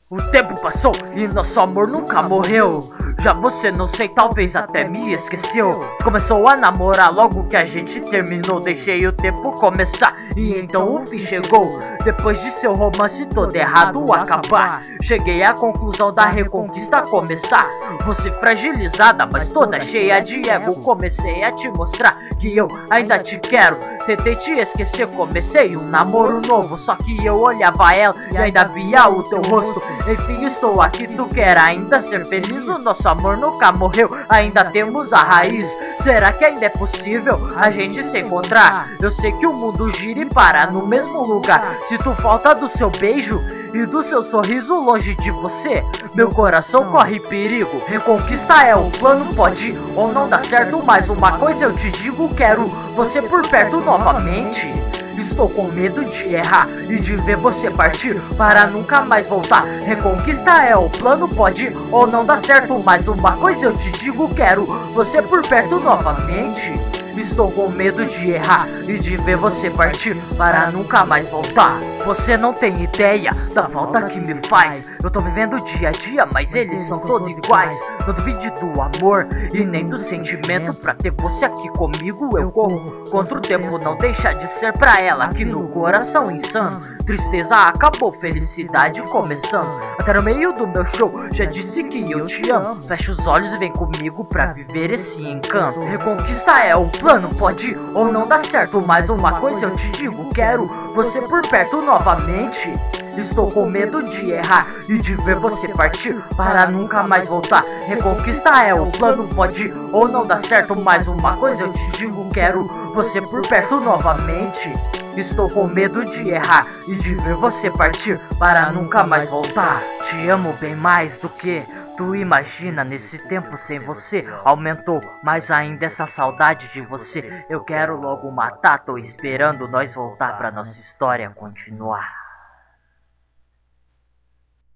O tempo passou e nosso amor nunca morreu. Já você não sei, talvez até me esqueceu. Começou a namorar logo que a gente terminou. Deixei o tempo começar e então o fim chegou. Depois de seu romance todo errado acabar, cheguei à conclusão da reconquista começar. Você fragilizada, mas toda cheia de ego. Comecei a te mostrar que eu ainda te quero. Tentei te esquecer, comecei um namoro novo. Só que eu olhava ela e ainda via o teu rosto. Enfim, estou aqui, tu quer ainda ser feliz? O nosso amor nunca morreu, ainda temos a raiz. Será que ainda é possível a gente se encontrar? Eu sei que o mundo gira e para no mesmo lugar. Sinto falta do seu beijo e do seu sorriso longe de você. Meu coração corre perigo. Reconquista é o plano, pode ou não dar certo, mas uma coisa eu te digo, quero você por perto novamente. Estou com medo de errar e de ver você partir para nunca mais voltar. Reconquista é o plano, pode ou não dar certo, mas uma coisa eu te digo, quero você por perto novamente. Estou com medo de errar e de ver você partir para nunca mais voltar. Você não tem ideia da falta que me faz. Eu tô vivendo dia a dia, mas eles são todos iguais. Não duvide do amor e nem do sentimento. Pra ter você aqui comigo eu corro contra o tempo. Não deixa de ser pra ela aqui no coração insano. Tristeza acabou, felicidade começando. Até no meio do meu show já disse que eu te amo. Fecha os olhos e vem comigo pra viver esse encanto. Reconquista é o plano, pode ou não dar certo, mas uma coisa eu te digo, quero você por perto novamente. Estou com medo de errar e de ver você partir para nunca mais voltar. Reconquista é o plano, pode ou não dar certo, mas uma coisa eu te digo, quero você por perto novamente. Estou com medo de errar e de ver você partir para nunca mais voltar. Te amo bem mais do que tu imagina. Nesse tempo sem você aumentou mais ainda essa saudade de você. Eu quero logo matar, tô esperando nós voltar pra nossa história continuar.